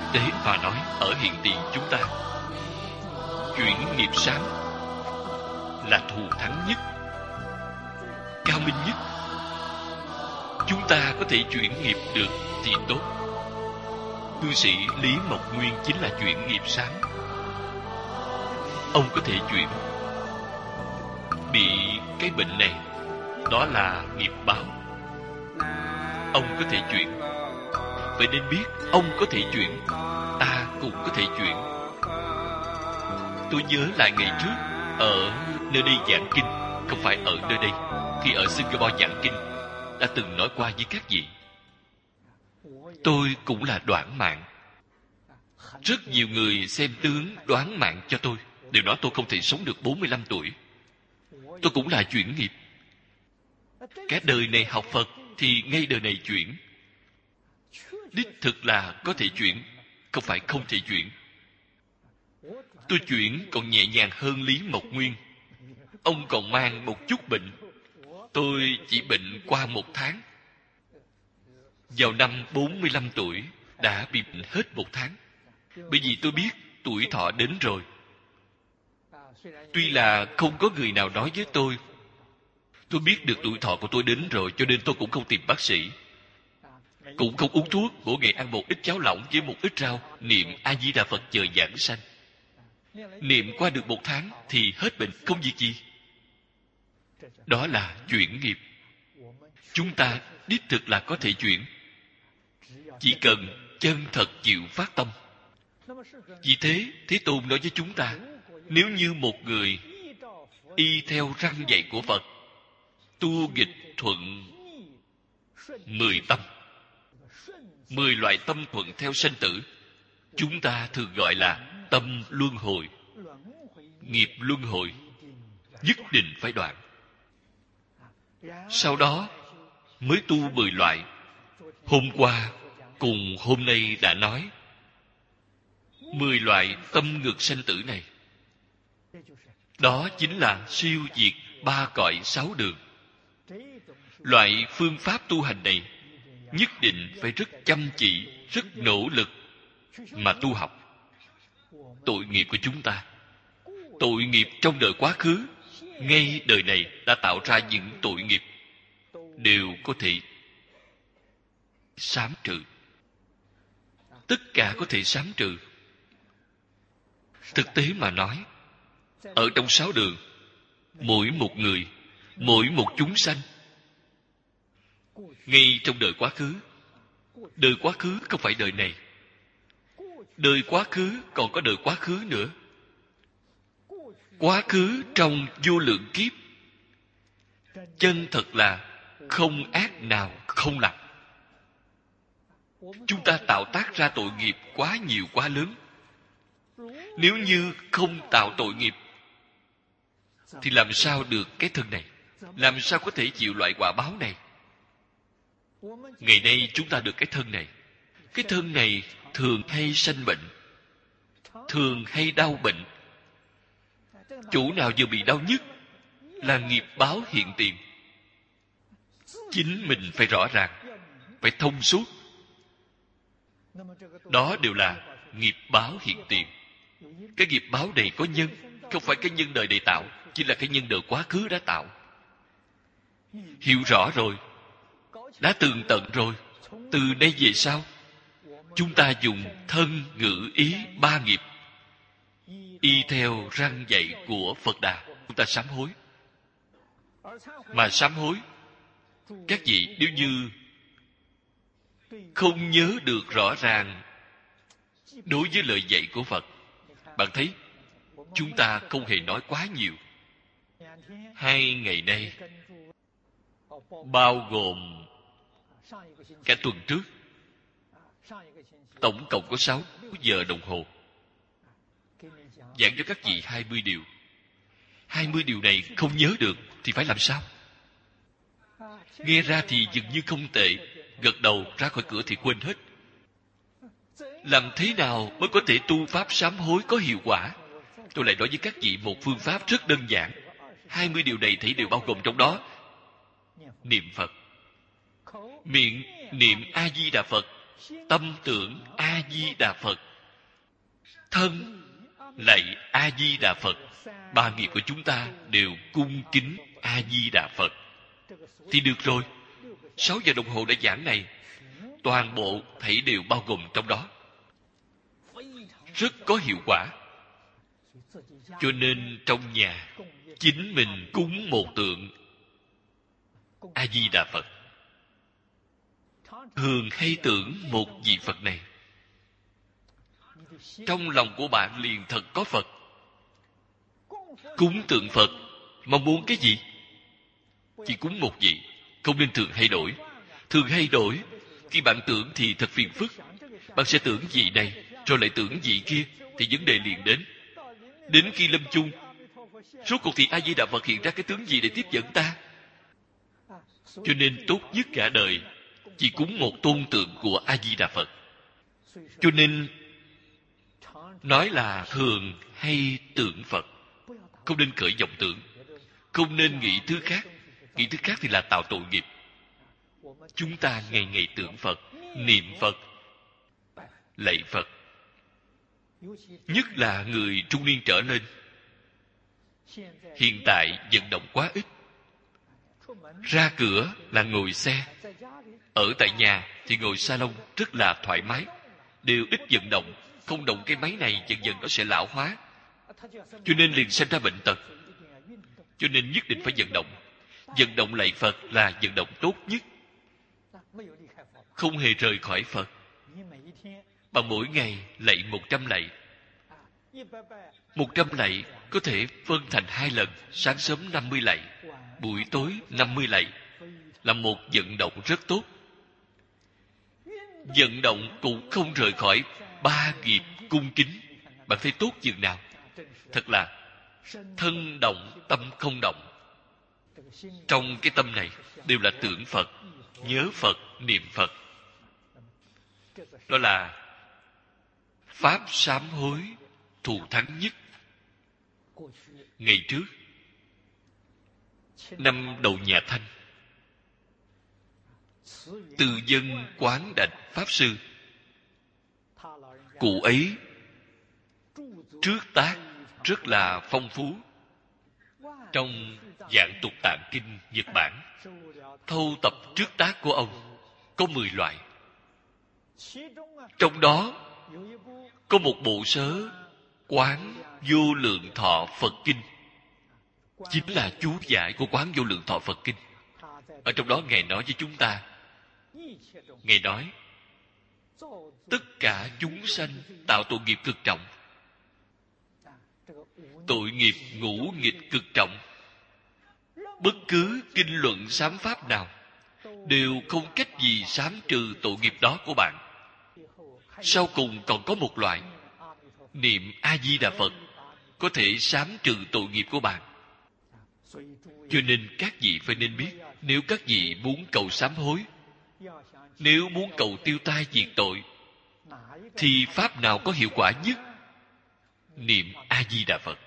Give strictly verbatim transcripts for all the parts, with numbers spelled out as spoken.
tế mà nói, ở hiện tiền chúng ta, chuyển nghiệp sáng là thù thắng nhất, cao minh nhất. Chúng ta có thể chuyển nghiệp được thì tốt. Cư sĩ Lý Mộc Nguyên chính là chuyển nghiệp sáng. Ông có thể chuyển bị cái bệnh này, đó là nghiệp báo. Ông có thể chuyển. Vậy nên biết ông có thể chuyển, ta cũng có thể chuyển. Tôi nhớ lại ngày trước ở nơi đây giảng kinh, không phải ở nơi đây, khi ở Singapore giảng kinh, đã từng nói qua với các vị. Tôi cũng là đoản mạng. Rất nhiều người xem tướng đoán mạng cho tôi, đều nói tôi không thể sống được bốn mươi lăm tuổi. Tôi cũng là chuyển nghiệp. Cả đời này học Phật thì ngay đời này chuyển. Đích thực là có thể chuyển, không phải không thể chuyển. Tôi chuyển còn nhẹ nhàng hơn Lý Mộc Nguyên. Ông còn mang một chút bệnh, tôi chỉ bệnh qua một tháng. Vào năm bốn mươi lăm tuổi đã bị bệnh hết một tháng. Bởi vì tôi biết tuổi thọ đến rồi. Tuy là không có người nào nói với tôi, tôi biết được tuổi thọ của tôi đến rồi, cho nên tôi cũng không tìm bác sĩ, cũng không uống thuốc. Mỗi ngày ăn một ít cháo lỏng với một ít rau, niệm A Di Đà Phật chờ giảng sanh. Niệm qua được một tháng thì hết bệnh, không việc gì. Đó là chuyển nghiệp. Chúng ta đích thực là có thể chuyển, chỉ cần chân thật chịu phát tâm. Vì thế, Thế Tôn nói với chúng ta, nếu như một người y theo răn dạy của Phật, tu nghịch thuận mười tâm, mười loại tâm thuận theo sanh tử, chúng ta thường gọi là tâm luân hồi. Nghiệp luân hồi nhất định phải đoạn. Sau đó mới tu mười loại. Hôm qua cùng hôm nay đã nói mười loại tâm ngược sanh tử này. Đó chính là siêu diệt ba cõi sáu đường. Loại phương pháp tu hành này nhất định phải rất chăm chỉ, rất nỗ lực mà tu học. Tội nghiệp của chúng ta, tội nghiệp trong đời quá khứ, ngay đời này đã tạo ra những tội nghiệp, đều có thể sám trừ. Tất cả có thể sám trừ. Thực tế mà nói, ở trong sáu đường, mỗi một người, mỗi một chúng sanh, ngay trong đời quá khứ, đời quá khứ không phải đời này, đời quá khứ còn có đời quá khứ nữa. Quá khứ trong vô lượng kiếp, chân thật là không ác nào không làm. Chúng ta tạo tác ra tội nghiệp quá nhiều quá lớn. Nếu như không tạo tội nghiệp thì làm sao được cái thân này? Làm sao có thể chịu loại quả báo này? Ngày nay chúng ta được cái thân này. Cái thân này thường hay sanh bệnh, thường hay đau bệnh. Chỗ nào vừa bị đau nhất là nghiệp báo hiện tiền. Chính mình phải rõ ràng, phải thông suốt. Đó đều là nghiệp báo hiện tiền. Cái nghiệp báo này có nhân, không phải cái nhân đời này tạo, chỉ là cái nhân đời quá khứ đã tạo. Hiểu rõ rồi, đã tường tận rồi, từ đây về sau chúng ta dùng thân ngữ ý ba nghiệp, y theo răn dạy của Phật Đà, chúng ta sám hối. Mà sám hối, các vị nếu như không nhớ được rõ ràng đối với lời dạy của Phật, bạn thấy chúng ta không hề nói quá nhiều. Hai ngày nay, bao gồm cả tuần trước, tổng cộng có sáu giờ đồng hồ giảng cho các vị hai mươi điều. Hai mươi điều này không nhớ được thì phải làm sao? Nghe ra thì dường như không tệ, gật đầu ra khỏi cửa thì quên hết. Làm thế nào mới có thể tu pháp sám hối có hiệu quả? Tôi lại nói với các vị một phương pháp rất đơn giản. Hai mươi điều này thấy đều bao gồm trong đó. Niệm Phật, miệng niệm A Di Đà Phật tâm tưởng A-di-đà Phật, thân lạy A-di-đà Phật. Ba nghiệp của chúng ta đều cung kính A-di-đà Phật thì được rồi. Sáu giờ đồng hồ đã giảng này, toàn bộ thảy đều bao gồm trong đó, rất có hiệu quả. Cho nên trong nhà chính mình cúng một tượng A-di-đà Phật, thường hay tưởng một vị Phật này, trong lòng của bạn liền thật có Phật. Cúng tượng Phật mong muốn cái gì? Chỉ cúng một vị, không nên thường hay đổi. Thường hay đổi, khi bạn tưởng thì thật phiền phức. Bạn sẽ tưởng vị này rồi lại tưởng vị kia, thì vấn đề liền đến. Đến khi lâm chung, rốt cuộc thì A Di Đà Phật hiện ra cái tướng gì để tiếp dẫn ta? Cho nên tốt nhất cả đời chỉ cúng một tôn tượng của A Di Đà Phật. Cho nên nói là thường hay tưởng Phật, không nên khởi vọng tưởng, không nên nghĩ thứ khác. Nghĩ thứ khác thì là tạo tội nghiệp. Chúng ta ngày ngày tưởng Phật, niệm Phật, lạy Phật. Nhất là người trung niên trở lên, hiện tại vận động quá ít. Ra cửa là ngồi xe, ở tại nhà thì ngồi salon rất là thoải mái, đều ít vận động. Không động cái máy này dần dần nó sẽ lão hóa, cho nên liền sinh ra bệnh tật. Cho nên nhất định phải vận động. Vận động lạy Phật là vận động tốt nhất, không hề rời khỏi Phật. Bằng mỗi ngày lạy một trăm lạy. Một trăm lạy có thể phân thành hai lần, sáng sớm năm mươi lạy, buổi tối năm mươi lạy, là một vận động rất tốt. Vận động cũng không rời khỏi ba nghiệp cung kính. Bạn thấy tốt chừng nào? Thật là thân động tâm không động. Trong cái tâm này đều là tưởng Phật, nhớ Phật, niệm Phật. Đó là pháp sám hối thù thắng nhất. Ngày trước, năm đầu nhà Thanh, từ dân Quán Đảnh Pháp Sư, cụ ấy trước tác rất là phong phú. Trong Dạng Tục Tạng Kinh Nhật Bản, thâu tập trước tác của ông có mười loại. Trong đó có một bộ sớ Quán Vô Lượng Thọ Phật Kinh, chính là chú giải của Quán Vô Lượng Thọ Phật Kinh. Ở trong đó Ngài nói với chúng ta, Ngài nói tất cả chúng sanh tạo tội nghiệp cực trọng. Tội nghiệp ngũ nghịch cực trọng. Bất cứ kinh luận sám pháp nào đều không cách gì sám trừ tội nghiệp đó của bạn. Sau cùng còn có một loại, niệm A-di-đà Phật có thể sám trừ tội nghiệp của bạn. Cho nên các vị phải nên biết, nếu các vị muốn cầu sám hối, nếu muốn cầu tiêu tai diệt tội, thì pháp nào có hiệu quả nhất? Niệm A-di-đà Phật.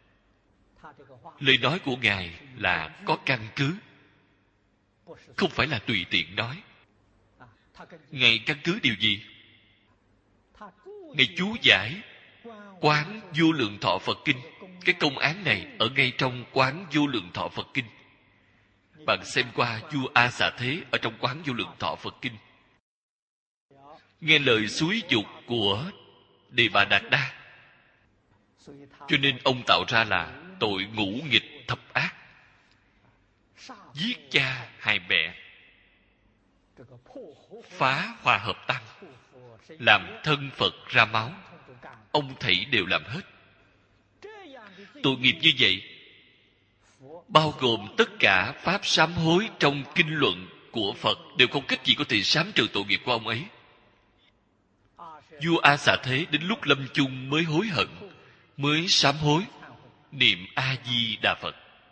Lời nói của Ngài là có căn cứ, không phải là tùy tiện nói. Ngài căn cứ điều gì? Ngài chú giải Quán Vô Lượng Thọ Phật Kinh. Cái công án này ở ngay trong Quán Vô Lượng Thọ Phật Kinh. Bạn xem qua vua A Xà Thế ở trong Quán Vô Lượng Thọ Phật Kinh, nghe lời xúi dục của Đề Bà Đạt Đa, cho nên ông tạo ra là tội ngũ nghịch thập ác, giết cha hại mẹ, phá hòa hợp tăng, làm thân Phật ra máu, ông thảy đều làm hết. Tội nghiệp như vậy bao gồm tất cả pháp sám hối trong kinh luận của Phật đều không cách gì có thể sám trừ tội nghiệp của ông ấy. Vua A Xà Thế đến lúc lâm chung mới hối hận, mới sám hối, niệm A-di-đà Phật.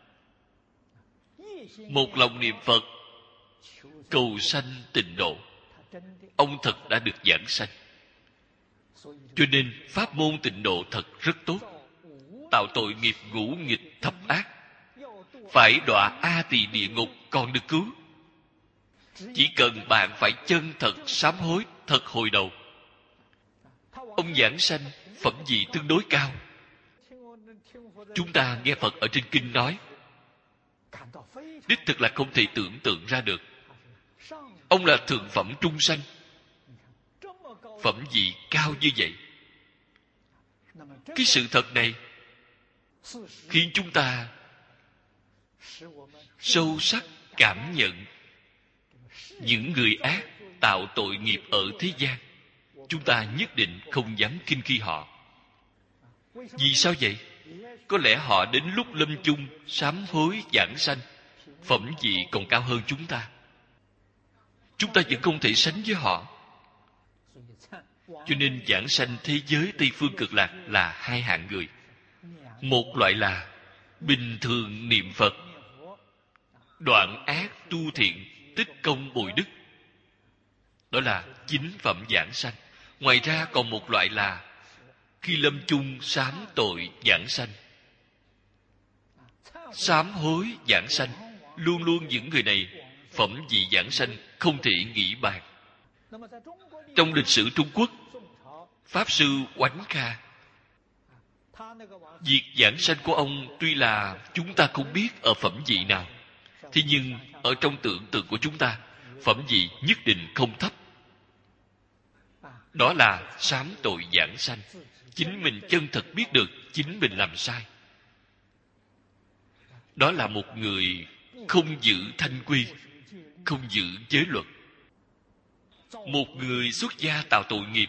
Một lòng niệm Phật, cầu sanh tịnh độ, ông thật đã được giảng sanh. Cho nên pháp môn tịnh độ thật rất tốt. Tạo tội nghiệp ngũ nghịch thập ác, phải đọa A Tỳ địa ngục còn được cứu. Chỉ cần bạn phải chân thật sám hối thật hồi đầu. Ông giảng sanh phẩm vị tương đối cao. Chúng ta nghe Phật ở trên kinh nói, đích thực là không thể tưởng tượng ra được. Ông là thượng phẩm trung sanh, phẩm vị cao như vậy. Cái sự thật này khiến chúng ta sâu sắc cảm nhận những người ác tạo tội nghiệp ở thế gian, chúng ta nhất định không dám khinh khi họ. Vì sao vậy? Có lẽ họ đến lúc lâm chung sám hối giảng sanh, phẩm vị còn cao hơn chúng ta. Chúng ta vẫn không thể sánh với họ. Cho nên giảng sanh thế giới Tây Phương Cực Lạc là hai hạng người. Một loại là bình thường niệm Phật, đoạn ác tu thiện, tích công bồi đức, đó là chính phẩm giảng sanh. Ngoài ra còn một loại là khi lâm chung sám tội giảng sanh, sám hối giảng sanh. Luôn luôn những người này phẩm vị giảng sanh không thể nghĩ bàn. Trong lịch sử Trung Quốc, Pháp Sư Oánh Kha, việc giảng sanh của ông tuy là chúng ta không biết ở phẩm vị nào, thế nhưng ở trong tưởng tượng của chúng ta, phẩm vị nhất định không thấp. Đó là sám tội giảng sanh. Chính mình chân thật biết được chính mình làm sai. Đó là một người không giữ thanh quy, không giữ giới luật. Một người xuất gia tạo tội nghiệp.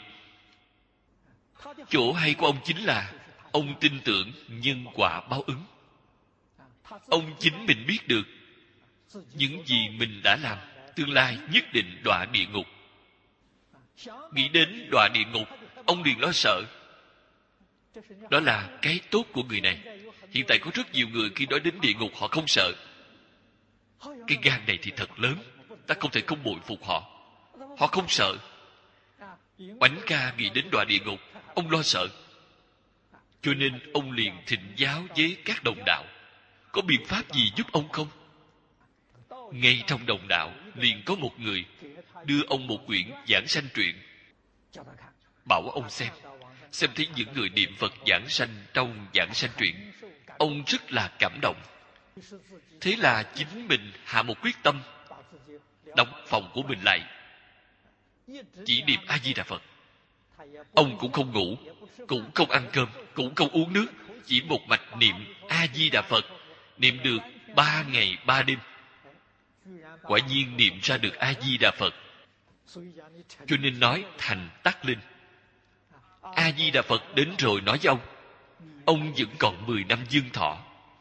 Chỗ hay của ông chính là ông tin tưởng nhân quả báo ứng. Ông chính mình biết được những gì mình đã làm tương lai nhất định đọa địa ngục. Nghĩ đến đọa địa ngục, ông liền lo sợ. Đó là cái tốt của người này. Hiện tại có rất nhiều người khi nói đến địa ngục họ không sợ. Cái gan này thì thật lớn, ta không thể không bội phục họ. Họ không sợ. Oánh Kha nghĩ đến đọa địa ngục, ông lo sợ. Cho nên ông liền thỉnh giáo với các đồng đạo, có biện pháp gì giúp ông không? Ngay trong đồng đạo liền có một người đưa ông một quyển giảng sanh truyện, bảo ông xem. Xem thấy những người niệm Phật giảng sanh trong giảng sanh truyện, ông rất là cảm động. Thế là chính mình hạ một quyết tâm, đóng phòng của mình lại, chỉ niệm A Di Đà Phật. Ông cũng không ngủ, cũng không ăn cơm, cũng không uống nước, chỉ một mạch niệm A Di Đà Phật, niệm được ba ngày ba đêm. Quả nhiên niệm ra được A Di Đà Phật. Cho nên nói thành tắc linh. A Di Đà Phật đến rồi nói với ông, ông vẫn còn mười năm dương thọ.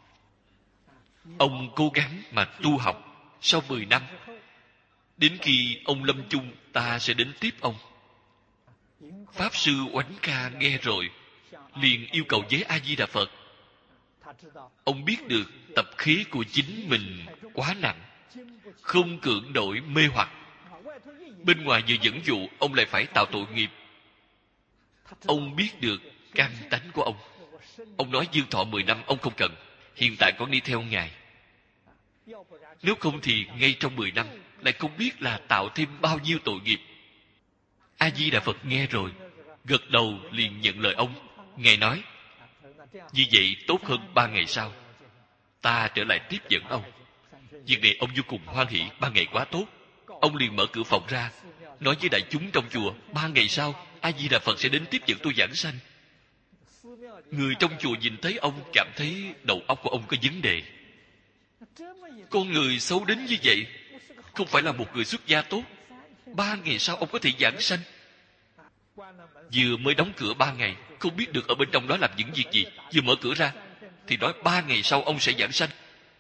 Ông cố gắng mà tu học. Sau mười năm, đến khi ông lâm chung, ta sẽ đến tiếp ông. Pháp Sư Oánh Kha nghe rồi liền yêu cầu với A Di Đà Phật. Ông biết được tập khí của chính mình quá nặng, không cưỡng nổi mê hoặc. Bên ngoài vừa dẫn dụ, ông lại phải tạo tội nghiệp. Ông biết được căn tánh của ông. Ông nói dương thọ mười năm ông không cần, hiện tại con đi theo Ngài. Nếu không thì ngay trong mười năm lại không biết là tạo thêm bao nhiêu tội nghiệp. A Di Đà Phật nghe rồi gật đầu liền nhận lời ông. Ngài nói, như vậy tốt hơn ba ngày sau ta trở lại tiếp dẫn ông. Việc này ông vô cùng hoan hỷ. Ba ngày quá tốt. Ông liền mở cửa phòng ra, nói với đại chúng trong chùa, ba ngày sau A Di Đà Phật sẽ đến tiếp dẫn tôi giảng sanh. Người trong chùa nhìn thấy ông cảm thấy đầu óc của ông có vấn đề. Con người xấu đến như vậy, không phải là một người xuất gia tốt. Ba ngày sau ông có thể giảng sanh. Vừa mới đóng cửa ba ngày, không biết được ở bên trong đó làm những việc gì. Vừa mở cửa ra thì nói ba ngày sau ông sẽ giảng sanh.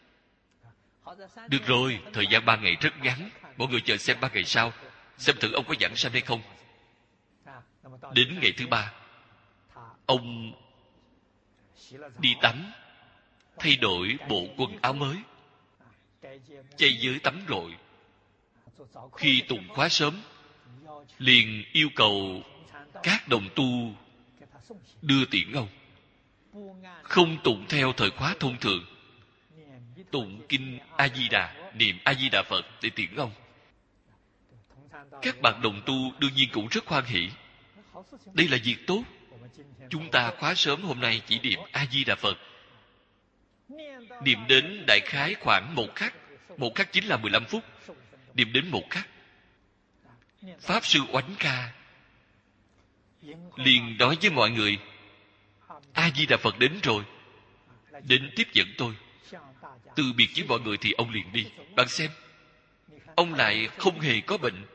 Được rồi, thời gian ba ngày rất ngắn, mọi người chờ xem ba ngày sau, xem thử ông có giảng sanh hay không. Đến ngày thứ ba, ông đi tắm, thay đổi bộ quần áo mới, chay giới tắm gội. Khi tụng khóa sớm, liền yêu cầu các đồng tu đưa tiễn ông. Không tụng theo thời khóa thông thường, tụng kinh A Di Đà, niệm A Di Đà Phật để tiễn ông. Các bạn đồng tu đương nhiên cũng rất hoan hỷ. Đây là việc tốt. Chúng ta khóa sớm hôm nay chỉ niệm A-di-đà Phật. Niệm đến đại khái khoảng một khắc. Một khắc chính là mười lăm phút. Niệm đến một khắc, Pháp Sư Oánh Ca liền nói với mọi người: A-di-đà Phật đến rồi, đến tiếp dẫn tôi. Từ biệt với mọi người thì ông liền đi. Bạn xem, ông lại không hề có bệnh.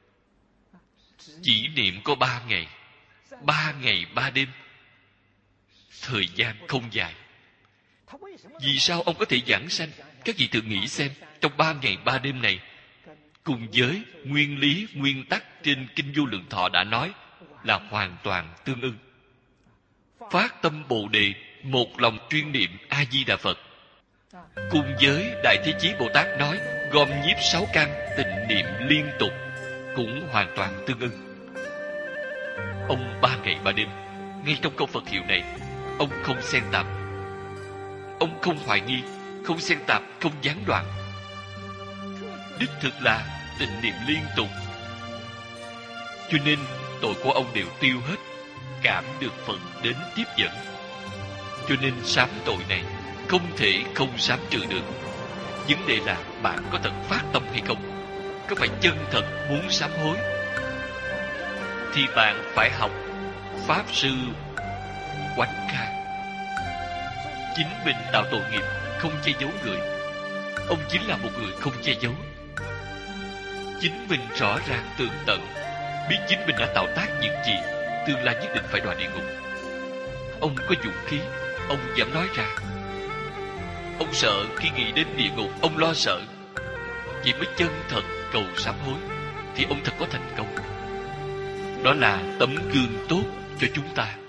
Chỉ niệm có ba ngày. Ba ngày ba đêm. Thời gian không dài. Vì sao ông có thể giảng sanh? Các vị thử nghĩ xem, trong ba ngày ba đêm này, cùng với nguyên lý nguyên tắc trên Kinh Vô Lượng Thọ đã nói, là hoàn toàn tương ưng. Phát tâm Bồ Đề, một lòng chuyên niệm A-di-đà Phật, cùng với Đại Thế Chí Bồ Tát nói gom nhiếp sáu căn tịnh niệm liên tục, cũng hoàn toàn tương ưng. Ông ba ngày ba đêm, ngay trong câu Phật hiệu này, ông không xen tạp, ông không hoài nghi, không xen tạp, không gián đoạn. Đích thực là tịnh niệm liên tục. Cho nên tội của ông đều tiêu hết, cảm được Phật đến tiếp dẫn. Cho nên sám tội này không thể không sám trừ được. Vấn đề là bạn có thật phát tâm hay không, có phải chân thật muốn sám hối, thì bạn phải học Pháp Sư Oánh Ca. Chính mình tạo tội nghiệp, không che giấu người. Ông chính là một người không che giấu. Chính mình rõ ràng tường tận, biết chính mình đã tạo tác những gì, tương lai nhất định phải đọa địa ngục. Ông có dũng khí, ông dám nói ra. Ông sợ khi nghĩ đến địa ngục, ông lo sợ. Chỉ mới chân thật cầu sám hối, thì ông thật có thành công. Đó là tấm gương tốt cho chúng ta.